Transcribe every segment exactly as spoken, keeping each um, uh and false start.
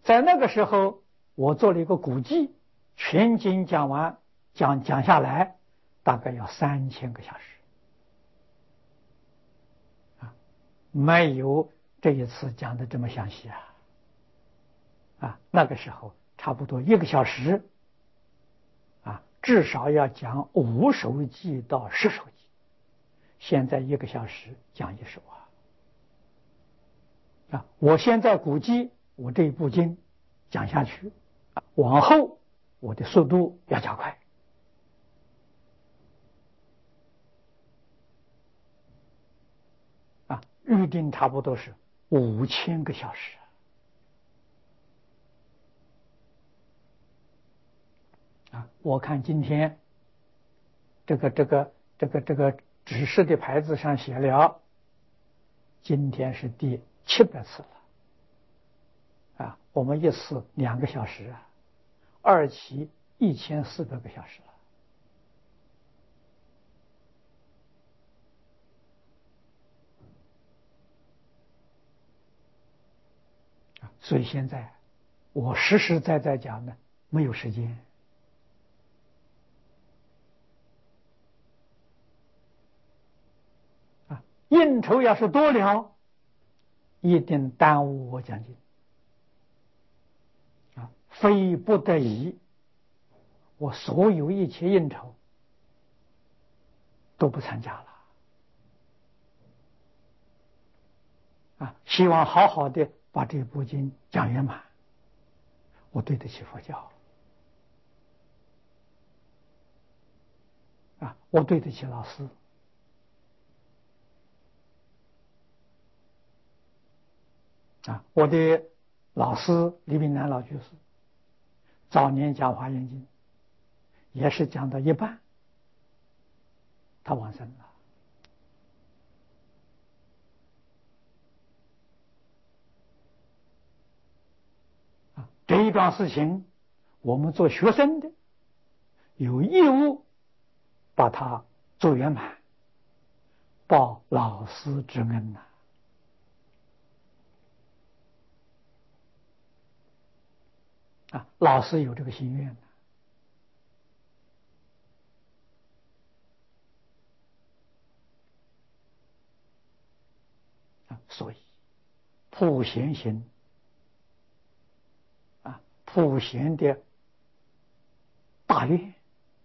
在那个时候，我做了一个估计，全经讲完，讲讲下来，大概要三千个小时。啊，没有这一次讲的这么详细啊。啊，那个时候差不多一个小时，啊，至少要讲五首偈到十首偈。现在一个小时讲一首啊。啊，我现在估计我这一部经讲下去，啊，往后我的速度要加快。啊，预定差不多是五千个小时。啊，我看今天这个这个这个这个指示的牌子上写了，今天是第七百次了。啊，我们一次两个小时啊，二期一千四百个小时了。啊，所以现在我实实在在讲呢，没有时间。啊，应酬要是多了，一定耽误我讲经。啊，非不得已，我所有一切应酬都不参加了。啊，希望好好的把这部经讲圆满，我对得起佛教。啊，我对得起老师。啊，我的老师李炳南老居士早年讲《华严经》，也是讲到一半，他往生了。啊，这一桩事情，我们做学生的有义务把它做圆满，报老师之恩呐。啊，老师有这个心愿。啊，所以普贤行，啊，普贤的大愿，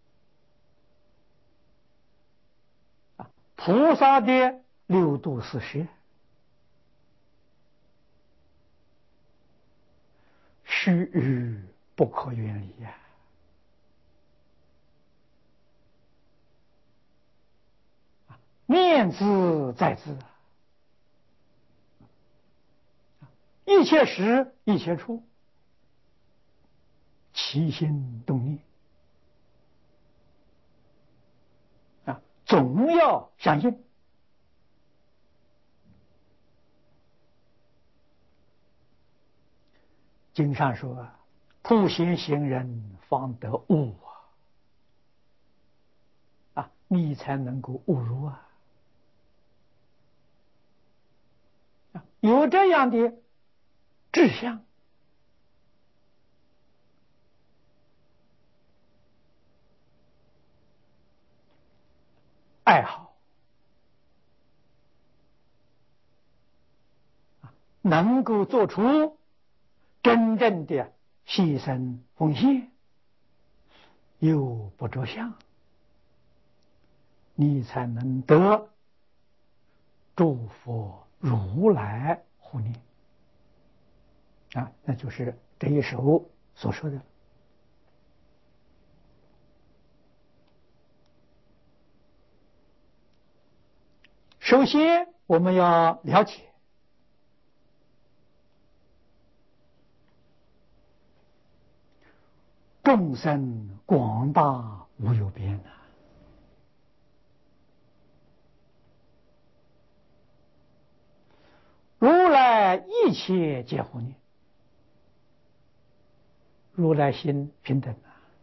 啊，菩萨的六度四摄，须臾不可远离呀。念兹在兹，一切时一切处，起心动念，啊，总要相信。经上说，普贤行人方得悟啊，啊，你才能够悟入啊。有这样的志向，爱好，能够做出真正的牺牲奉献，又不着相，你才能得诸佛如来护念。啊，那就是这一首所说的。首先，我们要了解众生广大无有边啊！如来一切皆护念，如来心平等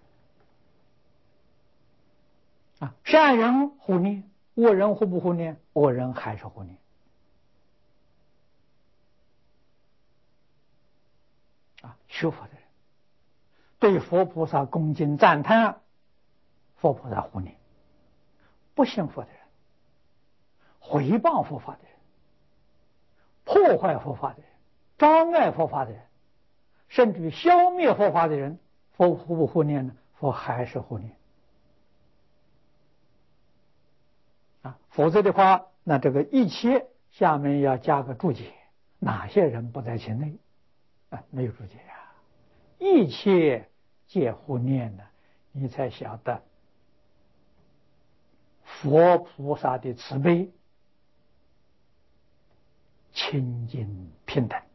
啊！啊，善人护念，恶人护不护念？恶人还是护念。啊， 学佛的人，对佛菩萨恭敬赞叹，佛菩萨护念；不信佛的人，毁谤佛法的人，破坏佛法的人，障碍佛法的人，甚至于消灭佛法的人，佛护不护念呢？佛还是护念啊！否则的话，那这个一切下面要加个注解，哪些人不在其内啊？没有注解啊！一切皆护念呢，你才晓得佛菩萨的慈悲、清净平等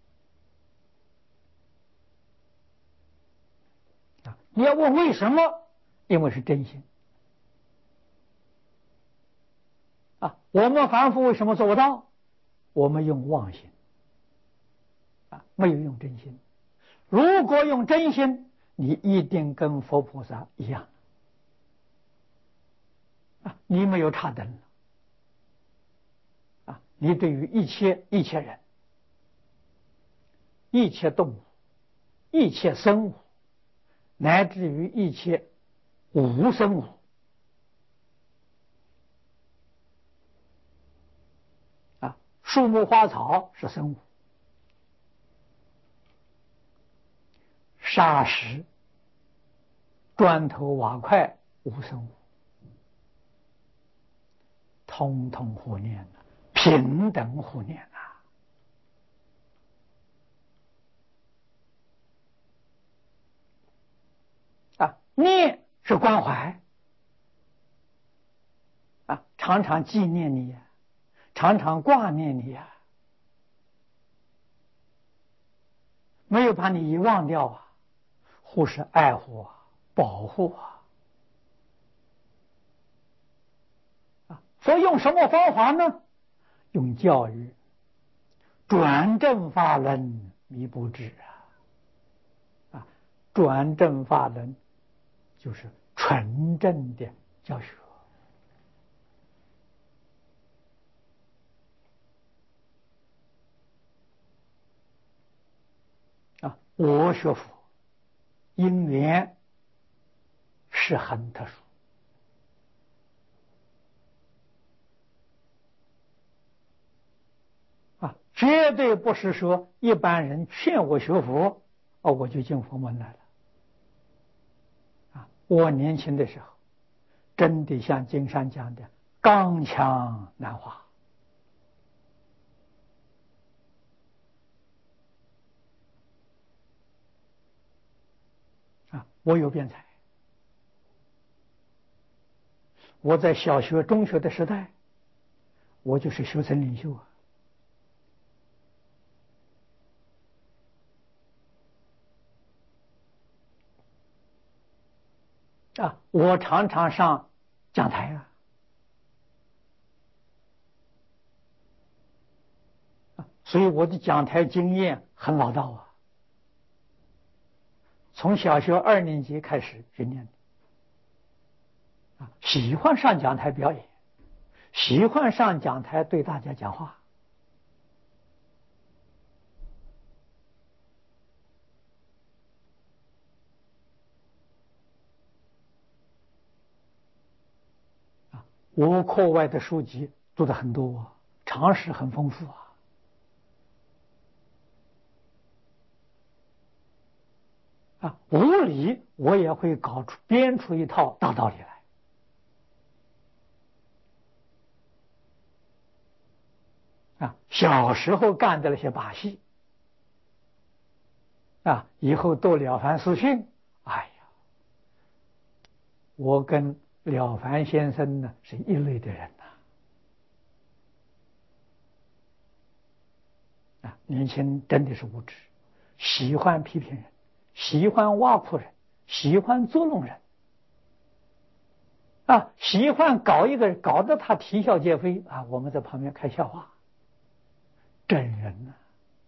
啊！你要问为什么？因为是真心啊！我们凡夫为什么做不到？我们用妄心啊，没有用真心。如果用真心，你一定跟佛菩萨一样啊！你没有差等了啊！你对于一切一切人、一切动物、一切生物，乃至于一切无生物啊，树木花草是生物，砂石、砖头瓦块无生物，通通护念了，平等护念啊！啊，念是关怀啊，常常纪念你呀，常常挂念你呀，没有把你遗忘掉啊，护是爱护啊，保护啊。啊，所以用什么方法呢？用教育，转正法轮弥不至啊！啊，转正法轮就是纯正的教学啊！我学佛因缘是很特殊啊，绝对不是说一般人劝我学佛，哦，我就进佛门来了啊！我年轻的时候，真的像经上讲的，刚强难化啊！我有辩才，我在小学、中学的时代，我就是学生领袖啊！啊，我常常上讲台啊，啊，所以我的讲台经验很老道啊。从小学二年级开始训练的，啊，喜欢上讲台表演，喜欢上讲台对大家讲话。啊，我课外的书籍读的很多啊，常识很丰富啊。啊，无理我也会搞出编出一套大道理来。啊，小时候干的那些把戏，啊，以后读了凡四训，哎呀，我跟了凡先生呢是一类的人呐。啊，年轻真的是无知，喜欢批评人，喜欢挖苦人，喜欢捉弄人，啊，喜欢搞一个搞得他啼笑皆非啊，我们在旁边看笑话，真人呐、啊！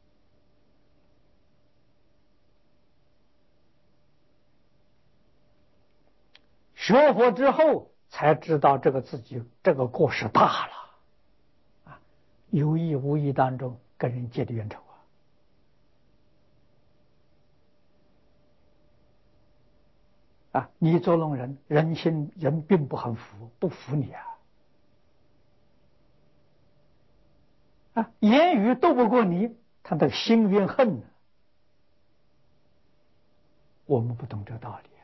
学佛之后才知道这个自己这个过失大了，啊，有意无意当中跟人结的冤仇啊！ 啊，你捉弄人，人心人并不很服，不服你啊！啊，言语斗不过你，他的心怨恨呢？我们不懂这个道理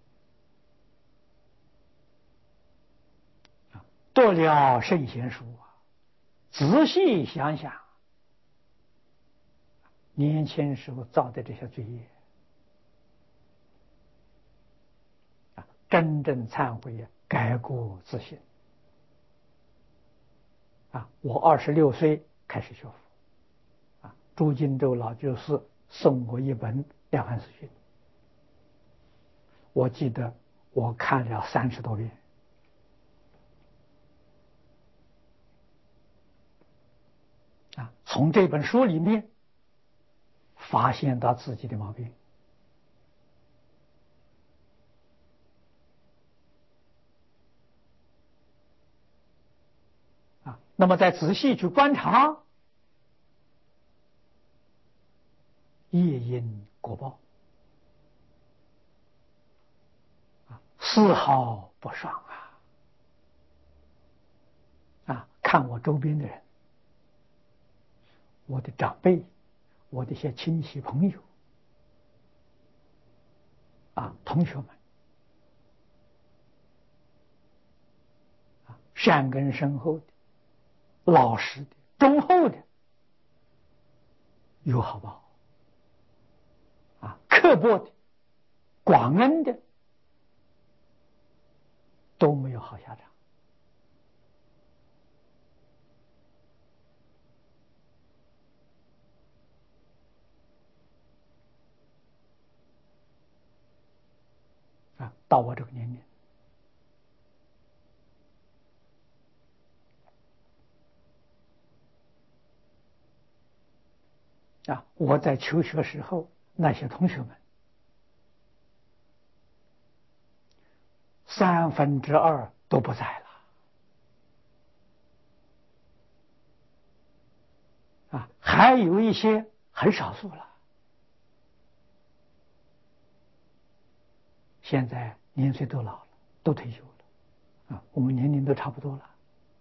啊！读了圣贤书啊，仔细想想，年轻时候造的这些罪业啊，真正忏悔，改过自新啊！我二十六岁开始学佛啊，朱金洲老居士送我一本《了凡四训》，我记得我看了三十多遍啊，从这本书里面发现到自己的毛病啊，那么再仔细去观察，业因果报啊，丝毫不爽啊！啊，看我周边的人，我的长辈，我的一些亲戚朋友啊，同学们啊，善根深厚的、老实的、忠厚的，有好报啊；刻薄的、广恩的，都没有好下场啊。到我这个年龄啊，我在求学时候那些同学们，三分之二都不在了啊，还有一些很少数了。现在年岁都老了，都退休了啊，我们年龄都差不多了。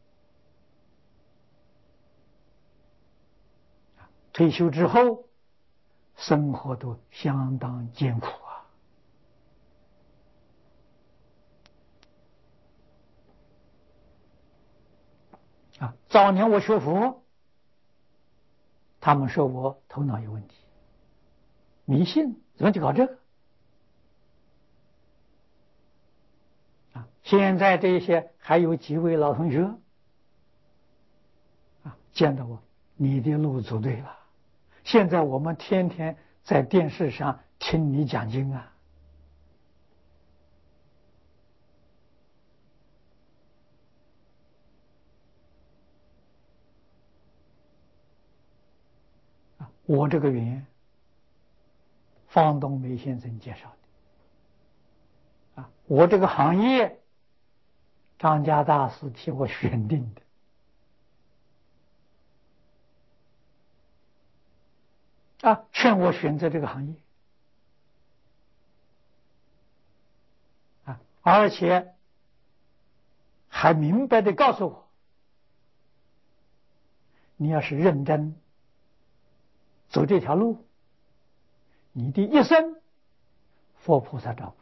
退休之后，生活都相当艰苦啊！啊，早年我学佛，他们说我头脑有问题，迷信，怎么去搞这个？啊，现在这些还有几位老同学啊，见到我，你的路走对了。现在我们天天在电视上听你讲经啊。我这个缘，方东梅先生介绍的啊，我这个行业，张家大师替我选定的啊，劝我选择这个行业啊，而且还明白的告诉我，你要是认真走这条路，你的一生佛菩萨照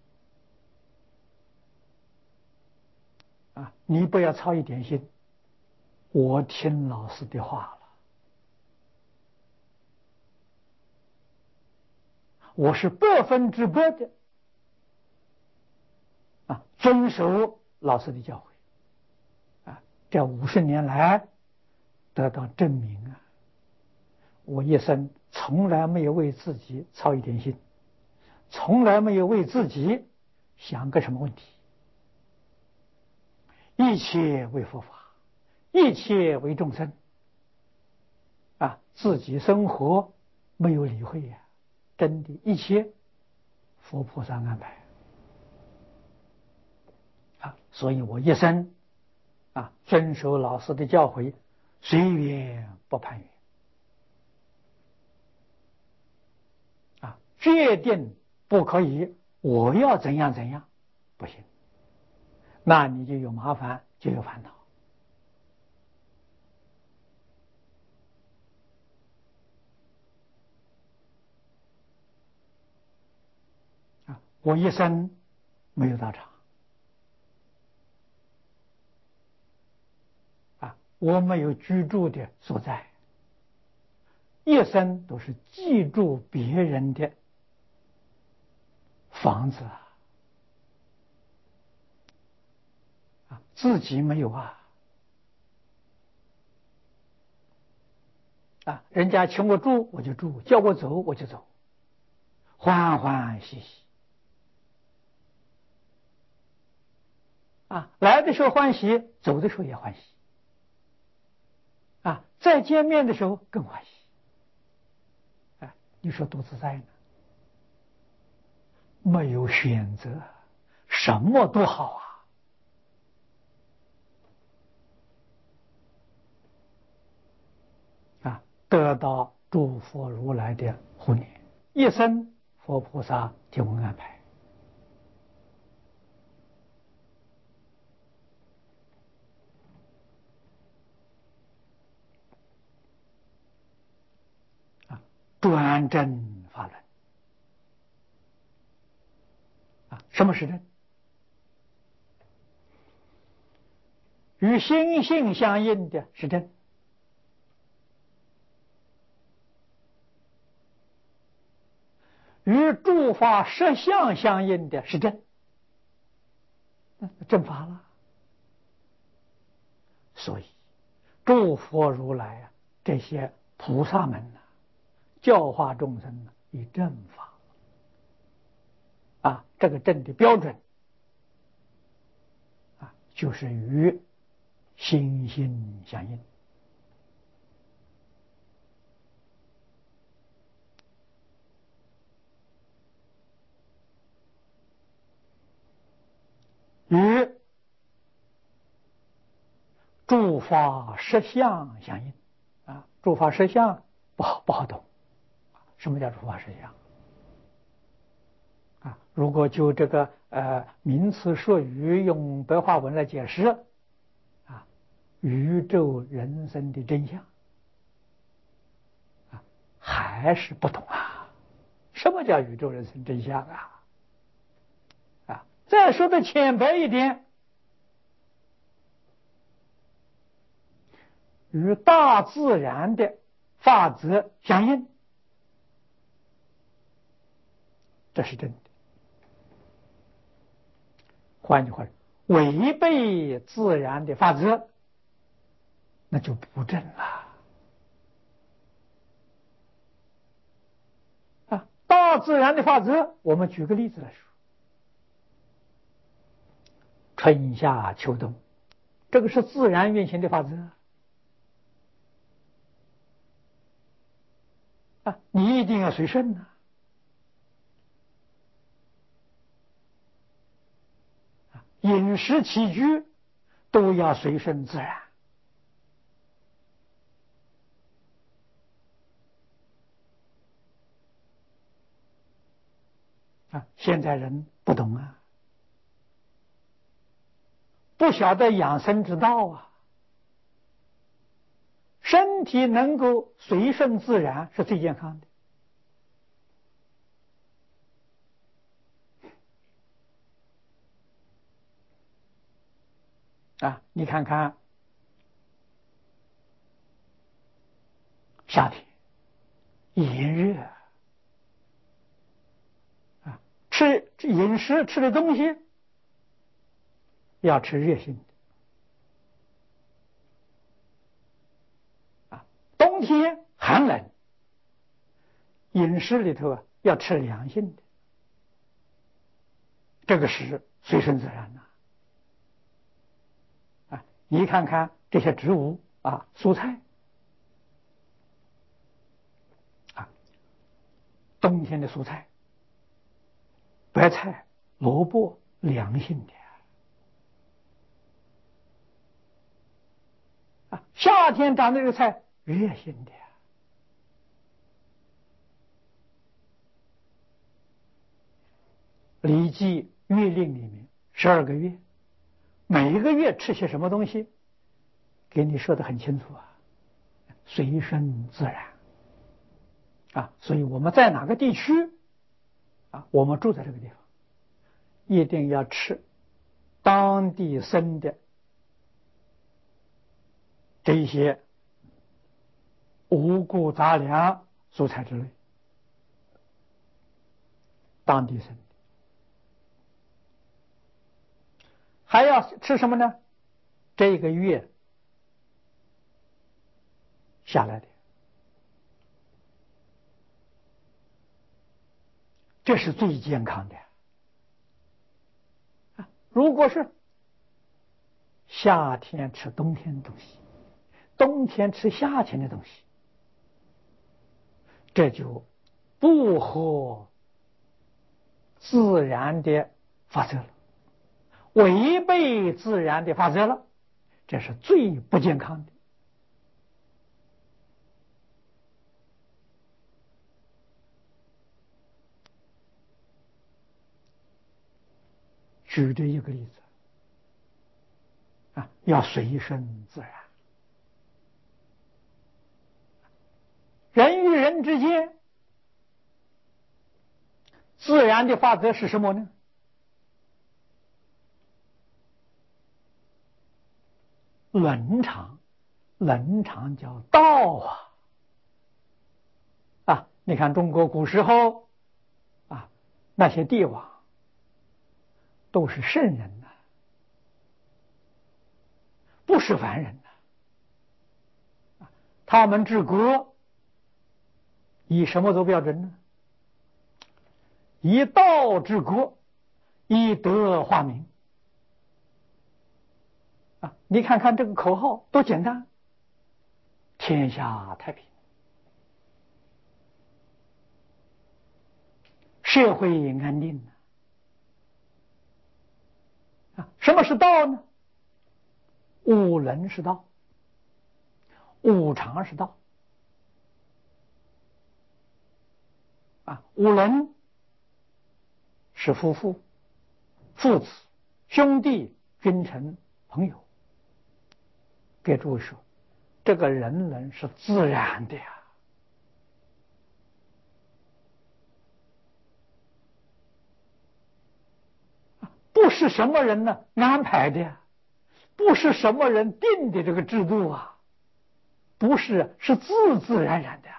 顾啊！你不要操一点心，我听老师的话了，我是百分之百的啊遵守老师的教诲啊！这五十年来得到证明啊！我一生从来没有为自己操一点心，从来没有为自己想个什么问题，一切为佛法，一切为众生啊！自己生活没有理会呀、啊，真的，一切佛菩萨安排啊！所以我一生啊遵守老师的教诲，随缘不攀缘啊，决定不可以我要怎样怎样，不行，那你就有麻烦，就有烦恼。啊，我一生没有道场。啊，我没有居住的所在，一生都是记住别人的房子啊，啊，自己没有啊。啊，人家请我住我就住，叫我走我就走，欢欢喜喜。啊，来的时候欢喜，走的时候也欢喜。啊，再见面的时候更欢喜。啊，你说多自在呢？没有选择，什么都好啊！啊，得到诸佛如来的护念，一生佛菩萨听闻安排。啊，专正法轮。啊，什么是正？与心性相应的是正，与诸法实相相应的是正，正法了。所以，诸佛如来啊，这些菩萨们呢、啊，教化众生呢、啊，以正法。啊，这个正的标准啊，就是与心性相应。与诸法实相相应。啊，诸法实相不好不好懂。什么叫诸法实相？啊，如果就这个呃名词术语用白话文来解释，啊，宇宙人生的真相，啊，还是不懂啊。什么叫宇宙人生真相啊？啊，再说的浅白一点，与大自然的法则相应，这是真的。换句话说，违背自然的法则，那就不正了。啊，大自然的法则，我们举个例子来说，春夏秋冬，这个是自然运行的法则。啊，你一定要随顺呐。啊，饮食起居都要随顺自然。啊，现在人不懂啊，不晓得养生之道啊。身体能够随顺自然是最健康的。啊，你看看夏天炎热啊，吃饮食吃的东西要吃热性的啊，冬天寒冷，饮食里头啊要吃凉性的，这个是随顺自然呐。啊，你看看这些植物啊，蔬菜啊，冬天的蔬菜，白菜、萝卜凉性的啊，夏天长的这个菜热性的礼记月令里面十二个月，每一个月吃些什么东西，给你说的很清楚啊，随顺自然啊。所以我们在哪个地区啊，我们住在这个地方，一定要吃当地生的这一些五谷杂粮、蔬菜之类，当地生的。还要吃什么呢？这个月下来的，这是最健康的。如果是夏天吃冬天的东西，冬天吃夏天的东西，这就不合自然的法则了，违背自然的法则了，这是最不健康的。举这一个例子啊，要随顺自然。人与人之间，自然的法则是什么呢？伦常，伦常叫道啊！啊，你看中国古时候啊，那些帝王都是圣人呐、啊，不是凡人呐、啊。他们治国以什么做标准呢？以道治国，以德化民。啊，你看看这个口号多简单，天下太平，社会安定啊！什么是道呢？五伦是道，五常是道啊。五伦是夫妇、父子、兄弟、君臣、朋友。给诸位说，这个人伦是自然的呀，不是什么人呢安排的呀，不是什么人定的这个制度啊，不是，是自自然然的。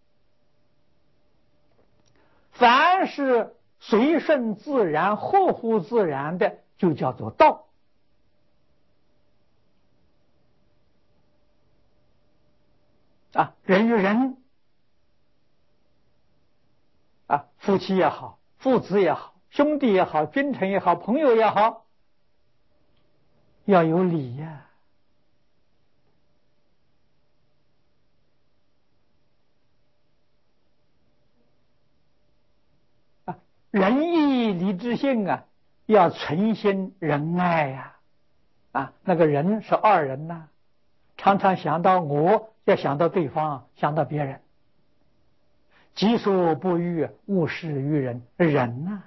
凡是随顺自然、合乎自然的，就叫做道。啊，人与人啊，夫妻也好，父子也好，兄弟也好，君臣也好，朋友也好，要有礼呀、啊。啊，仁义礼智信啊，要存心仁爱呀、啊。啊，那个人是二人呐、啊，常常想到我，要想到对方，想到别人。己所不欲，勿施于人。人呐、啊，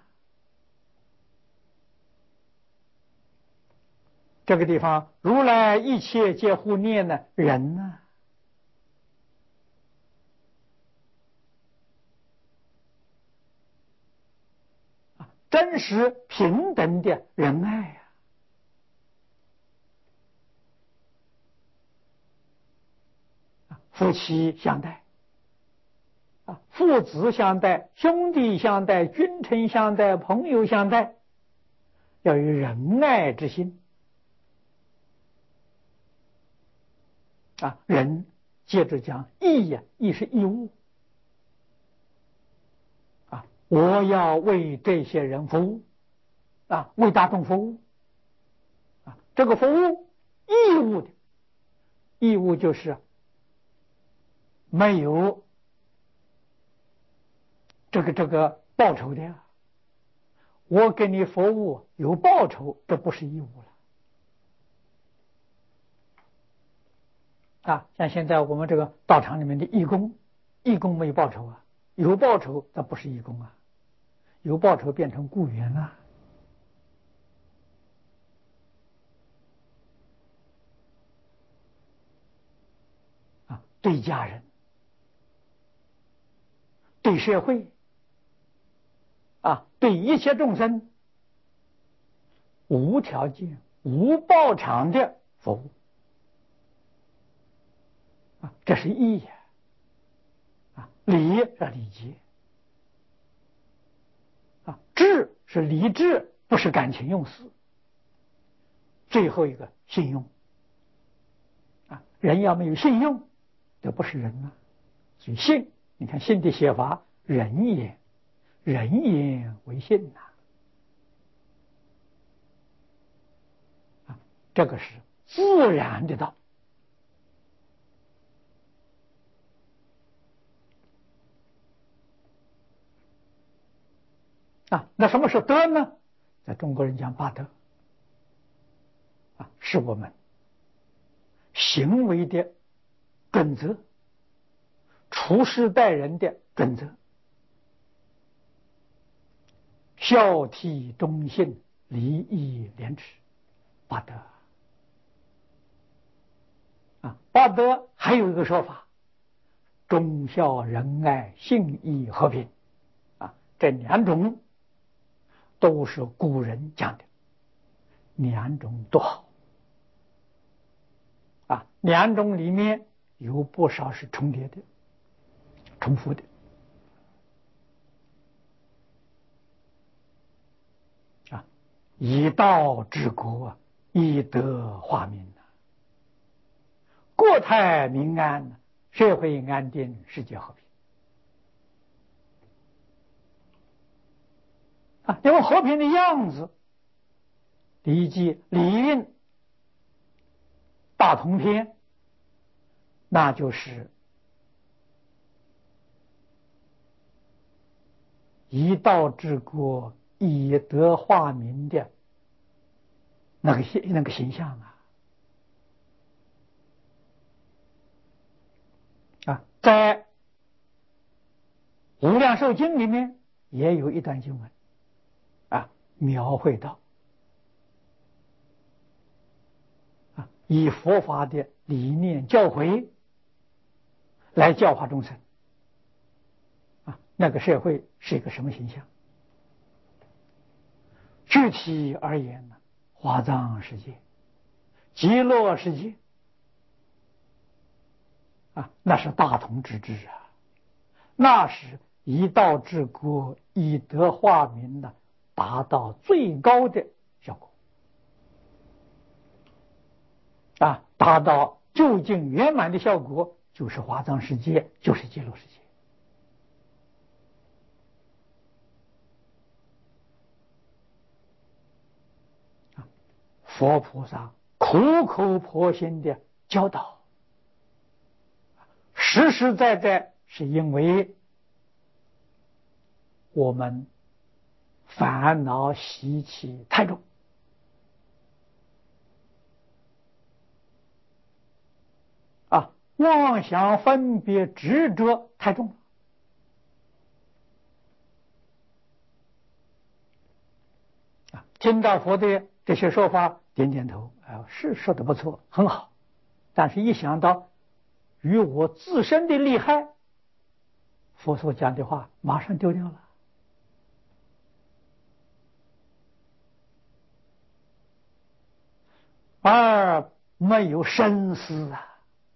这个地方，如来一切皆护念呢，人呐、啊，真实平等的仁爱呀、啊，夫妻相待。啊，父子相待，兄弟相待，君臣相待，朋友相待，要有仁爱之心。啊，仁接着讲义呀、啊，义是义务。啊，我要为这些人服务，啊，为大众服务。啊，这个服务义务的，义务就是没有这个这个报酬的呀。我给你服务有报酬，这不是义务了。啊，像现在我们这个道场里面的义工，义工没有报酬啊，有报酬那不是义工啊。 由报酬变成雇员了。啊，对家人、对社会、啊，对一切众生，无条件、无报偿的服务。啊，这是义呀！啊，礼是礼节，啊，智是理智，不是感情用事。最后一个信用，啊，人要没有信用，就不是人了。所以信，你看信的写法，人也，人也为信呐。啊，这个是自然的道。啊，那什么是德呢？在中国人讲八德，啊，是我们行为的准则，处事待人的准则，孝悌忠信礼义廉耻，八德。啊，八德还有一个说法，忠孝仁爱信义和平。啊，这两种都是古人讲的，两种都好。啊，两种里面有不少是重叠的、重复的。啊，以道治国，以德化民，国泰民安，社会安定，世界和平。啊，因为和平的样子，礼记礼运大同篇，那就是以道治国，以德化民的那个形那个形象啊。啊，在无量寿经里面也有一段经文，啊，描绘到啊，以佛法的理念教诲来教化众生。啊，那个社会是一个什么形象？具体而言呢，华藏世界、极乐世界，啊，那是大同之治啊，那是以道治国、以德化民的，达到最高的效果。啊，达到究竟圆满的效果，就是华藏世界，就是极乐世界。啊，佛菩萨苦口婆心的教导，实实在在是因为我们烦恼习气太重。啊，妄想分别执着太重了。啊，听到佛的这些说法，点点头，哎，是说的不错，很好。但是，一想到与我自身的利害，佛所讲的话马上丢掉了。而没有深思啊，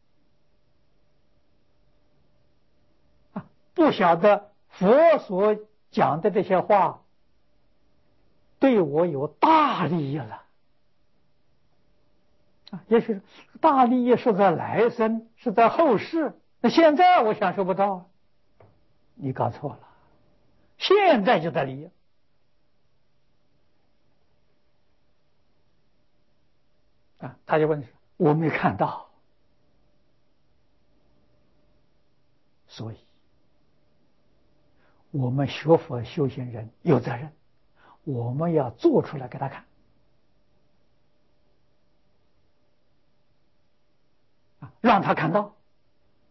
啊，不晓得佛所讲的这些话对我有大利益了。啊，也许大利益是在来生，是在后世，那现在我享受不到。你搞错了，现在就在利益。啊，他就问：我没看到。所以，我们学佛修行人有责任，我们要做出来给他看。啊，让他看到。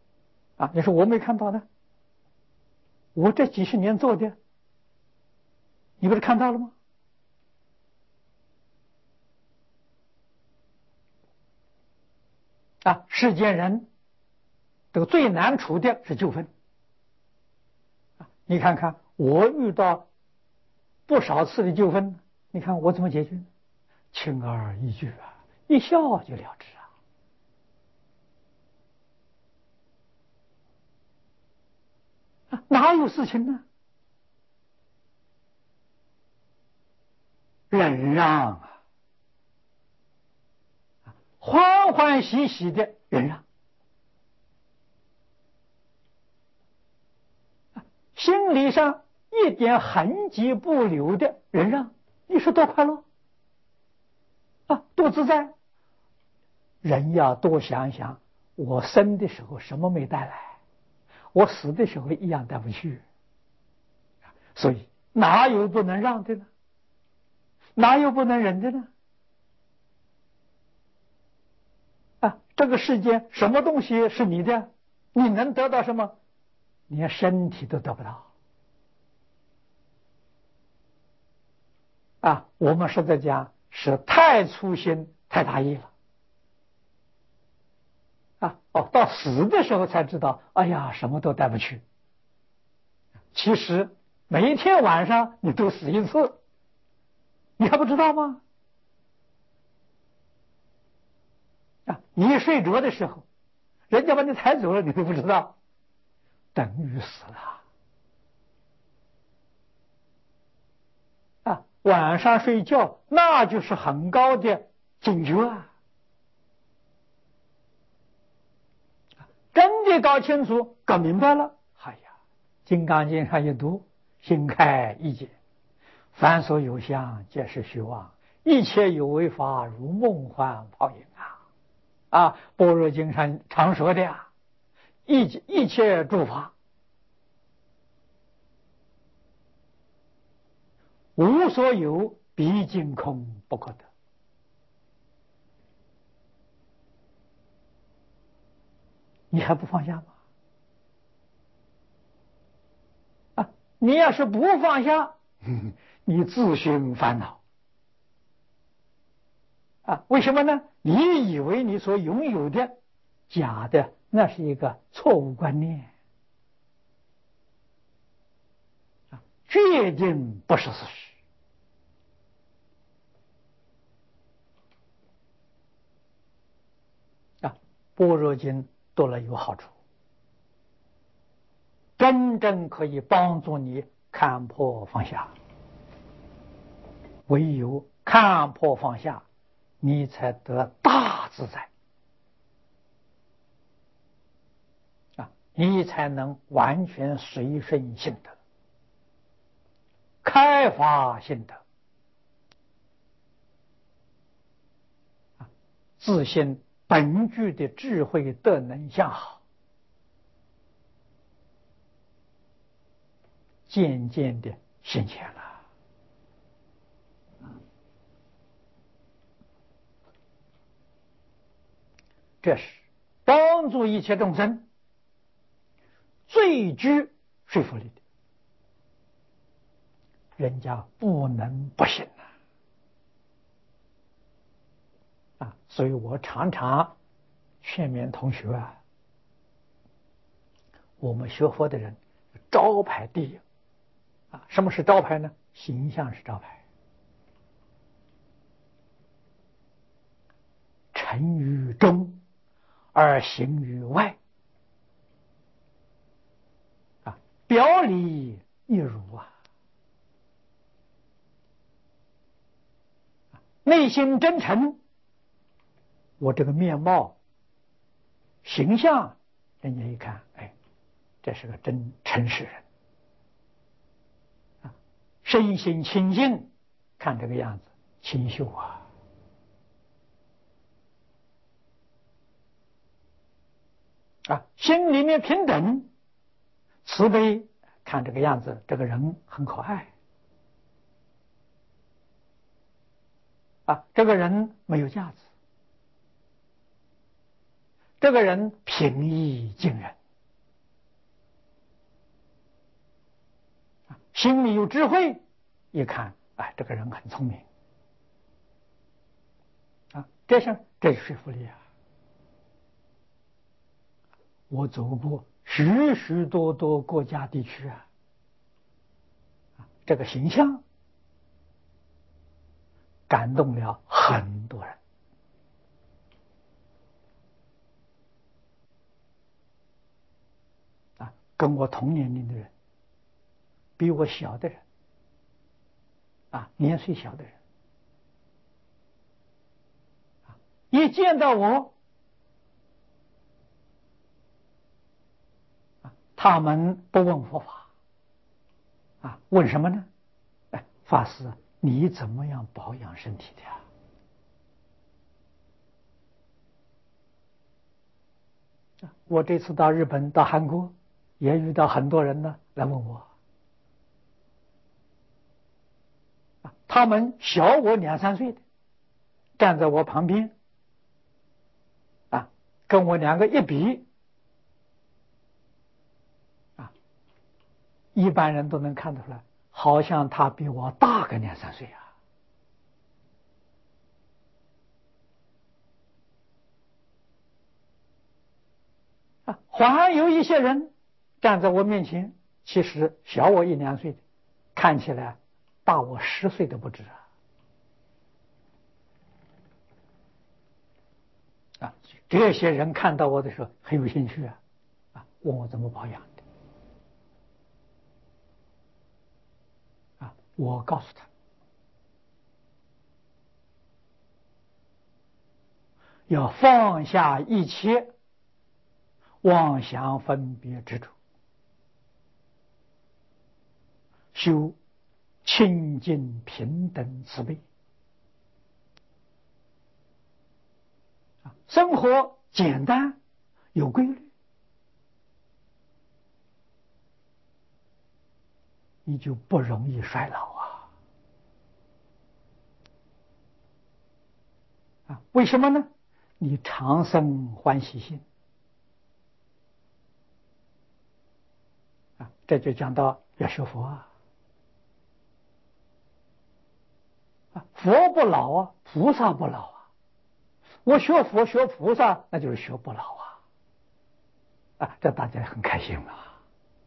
啊，你说我没看到呢？我这几十年做的， 你不是看到了吗？啊，世间人这个最难处的是纠纷。啊，你看看我遇到不少次的纠纷，你看我怎么解决？轻而易举啊，一笑就了之啊。啊，哪有事情呢？忍让啊，欢欢喜喜的忍让，心理上一点痕迹不留的忍让，你说多快乐啊，多自在。人要多想想，我生的时候什么没带来，我死的时候一样带不去，所以哪有不能让的呢？哪有不能忍的呢？啊，这个世界什么东西是你的？你能得到什么？连身体都得不到。啊，我们实在讲是太粗心、太大意了。啊，哦，到死的时候才知道，哎呀，什么都带不去。其实每一天晚上你都死一次，你还不知道吗？啊，你一睡着的时候，人家把你抬走了，你都不知道，等于死了。啊，晚上睡觉那就是很高的警觉啊！真的搞清楚、搞明白了，哎呀，《金刚经》上一读，心开意解，凡所有相，皆是虚妄，一切有为法，如梦幻泡影啊！啊，般若经上常说的呀，一一切诸法无所有，毕竟空不可得。你还不放下吗？啊，你要是不放下，你自寻烦恼啊！为什么呢？你以为你所拥有的假的，那是一个错误观念啊，决定不是事实啊！般若经读了有好处，真正可以帮助你看破放下。唯有看破放下，你才得大自在啊！你才能完全随顺性德，开发性德啊！自信本具的智慧德能相好，渐渐的显现了。这是帮助一切众生最具说服力的，人家不能不信啊！啊，所以我常常劝勉同学啊，我们学佛的人招牌第一啊！什么是招牌呢？形象是招牌，诚于中而行于外啊，表里一如啊，内心真诚，我这个面貌形象，人家一看，哎，这是个真诚实人啊，身心清净，看这个样子清秀啊。啊，心里面平等、慈悲，看这个样子，这个人很可爱。啊，这个人没有架子，这个人平易近人，啊，心里有智慧， 一看，哎，这个人很聪明啊，这是这是说服力啊。我走过许许多多国家地区啊，这个形象感动了很多人啊，跟我同年龄的人，比我小的人啊，年岁小的人啊，一见到我啊，他们不问佛法啊，问什么呢？哎，法师，你怎么样保养身体的呀？我这次到日本、到韩国，也遇到很多人呢来问我，他们小我两三岁的，站在我旁边，啊，跟我两个一比，啊，一般人都能看得出来，好像他比我大个两三岁啊。啊，还有一些人站在我面前，其实小我一两岁的，看起来大我十岁都不止啊。啊，这些人看到我的时候很有兴趣啊，啊，问我怎么保养的。啊，我告诉他，要放下一切妄想分别执着，修清净平等慈悲，生活简单有规律，你就不容易衰老啊！啊，为什么呢？你常生欢喜心啊，这就讲到要学佛啊。啊，佛不老啊，菩萨不老啊。我学佛学菩萨，那就是学不老啊！啊，这大家很开心啊！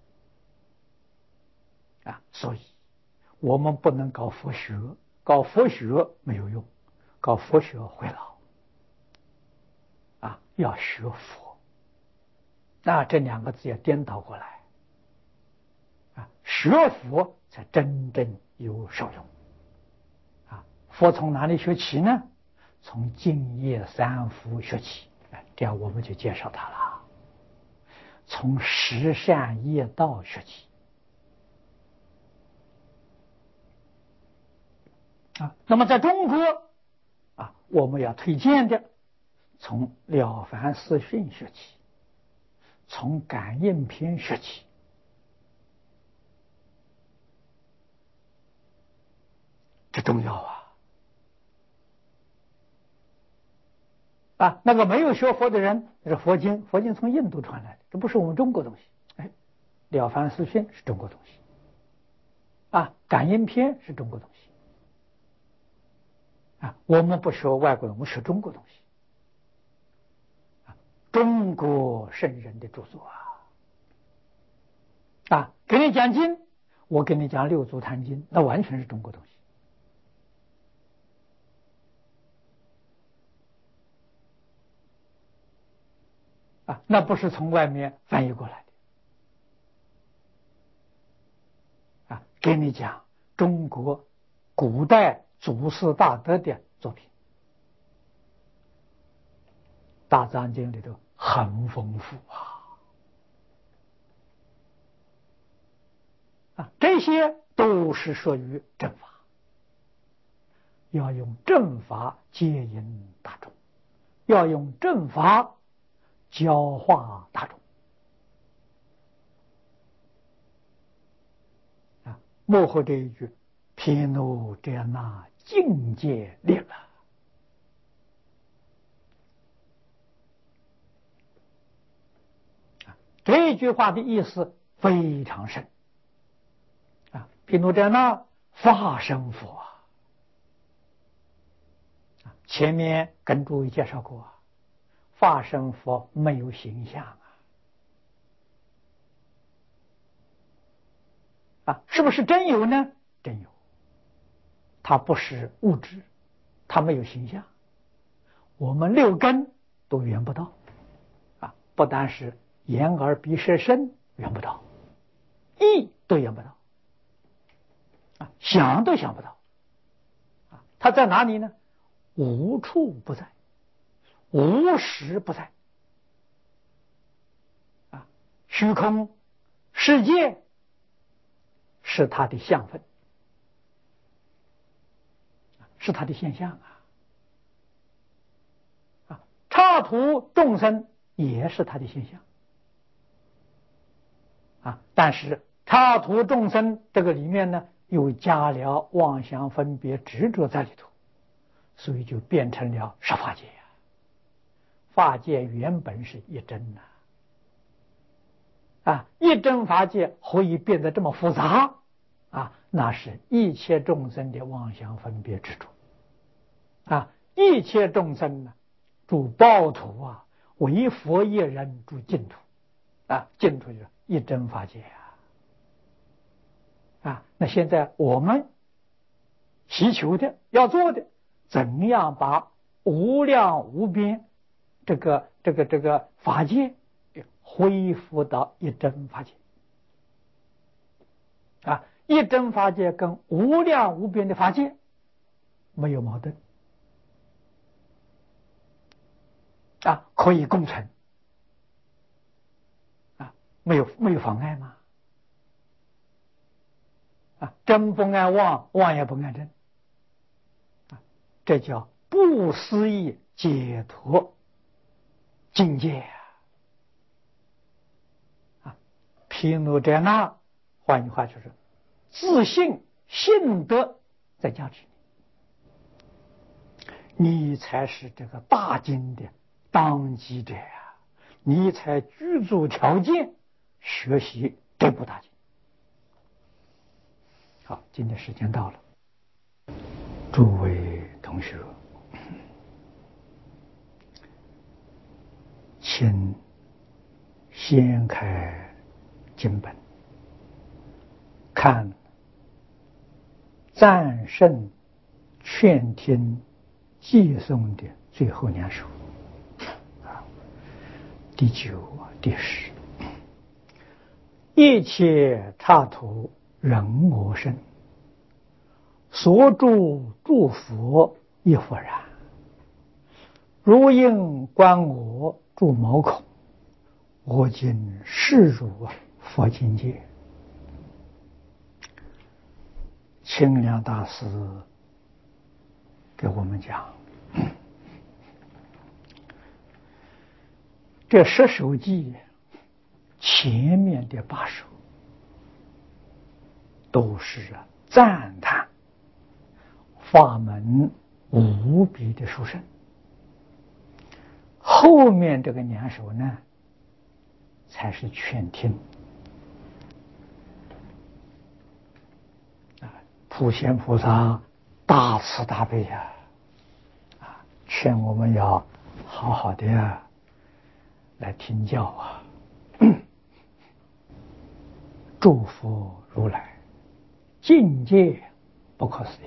啊，所以我们不能搞佛学，搞佛学没有用，搞佛学会老。啊，要学佛，那这两个字要颠倒过来。啊，学佛才真正有受用。啊，佛从哪里学起呢？从净业三福学起。这样我们就介绍它了。从十善业道学起。啊，那么在中国啊，我们要推荐的，从了凡四训学起，从感应篇学起。这重要啊！啊，那个没有学佛的人，这是佛经，佛经从印度传来的，这不是我们中国东西。哎，了凡四训是中国东西，啊，感应篇是中国东西，啊，我们不学外国人，我们学中国东西，啊，中国圣人的著作啊，啊，给你讲经，我给你讲六祖坛经，那完全是中国东西。啊，那不是从外面翻译过来的。啊，给你讲中国古代祖师大德的作品，大藏经里头很丰富啊。啊，这些都是属于正法，要用正法接引大众，要用正法教化大众。啊，幕后这一句“毗卢遮那境界力”了。这一句话的意思非常深。啊，毗卢遮那法身佛啊。前面跟诸位介绍过，法身佛没有形象啊，啊，是不是真有呢？真有，它不是物质，它没有形象，我们六根都缘不到啊，不单是眼耳鼻舌身缘不到，意都缘不到啊，想都想不到啊，它在哪里呢？无处不在，无时不在啊，虚空世界是它的相分，是它的现象啊！啊，刹土众生也是它的现象啊！但是刹土众生这个里面呢，又加了妄想分别执着在里头，所以就变成了十法界呀、啊。法界原本是一真呐、啊，啊，一真法界何以变得这么复杂啊？那是一切众生的妄想分别执着。啊，一切众生呢，住报土啊，唯佛一人住净土，啊，净土就是一真法界啊，啊，那现在我们祈求的要做的，怎样把无量无边这个这个这个法界恢复到一真法界，啊，一真法界跟无量无边的法界没有矛盾。啊，可以共存啊，没有没有妨碍吗？啊，真不爱妄，妄也不爱真，啊，这叫不思议解脱境界啊！啊，毗卢遮那，换句话就是自信信德在加持你，你才是这个大经的当机者啊！你才具足条件学习这部大经。好，今天时间到了，诸位同学，请掀开经本，看赞圣劝听偈颂的最后两首，第九、第十，一切刹土人我身，所住诸佛亦复然。如应观我住毛孔，我今示汝佛境界。清凉大师给我们讲，这十首偈前面的八首都是赞叹法门无比的殊胜，后面这个两首呢才是劝听啊，普贤菩萨大慈大悲呀、啊，啊，劝我们要好好的呀、啊、来听教啊。祝福如来境界不可思议。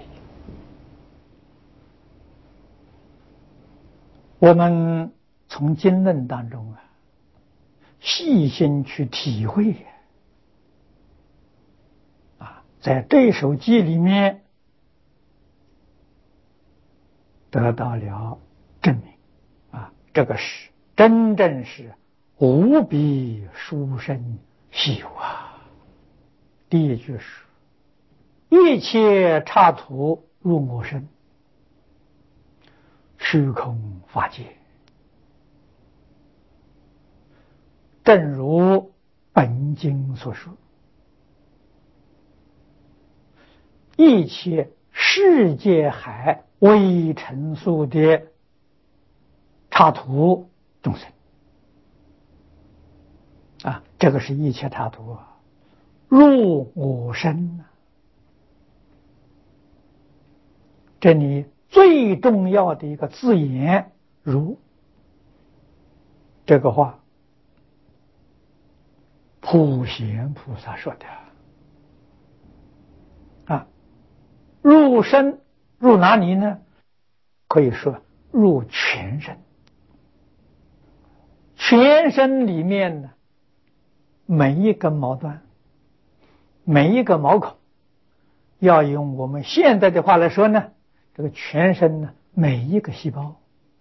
我们从经论当中啊，细心去体会啊，在这首偈里面得到了证明啊，这个是真正是无比殊胜稀有啊。第一句是一切刹土入我身，虚空法界，正如本经所说，一切世界海微尘数的刹土众生啊，这个是一切刹土啊，入我身啊， 这里最重要的一个字眼如，这个话普贤菩萨说的啊。入身入哪里呢？可以说入全身。全身里面呢，每一根毛端，每一个毛孔，要用我们现在的话来说呢，这个全身呢，每一个细胞